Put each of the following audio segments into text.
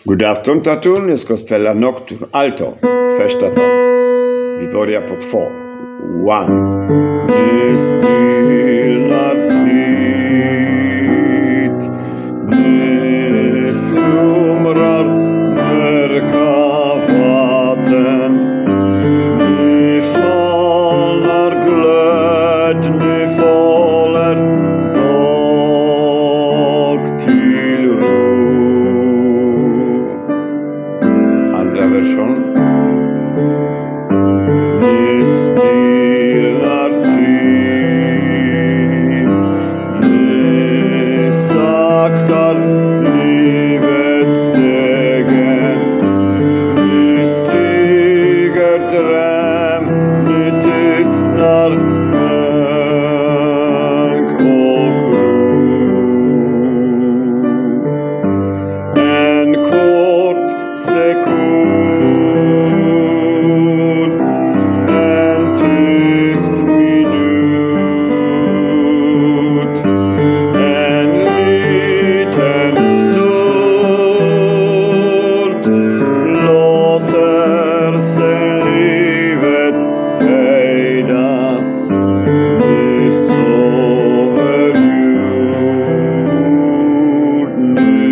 Good afternoon, Tatun, es Gospella Nocturne, alto, festaton, Viboria pot fo, one, nestil artit, nes lumrar mercavaten, ne faller glöd, ne faller dag till ro. Andra version. Nestil artit, ne saktar livets stegen, ne stiger dröm, ne tystnar mörk och ro. En kort sekund, en tyst minut, en liten stund låter sig livet hejdas. Nu sover jord, nu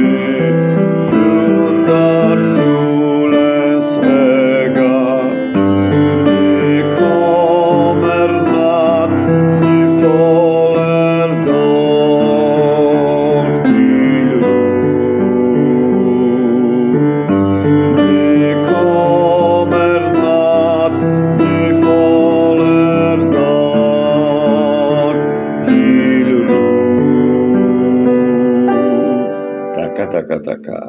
blundar solens öga. Nu kommer natt, nu faller dag till ro. Nu kommer natt, nu faller dag till ro. Taka, taka, taka.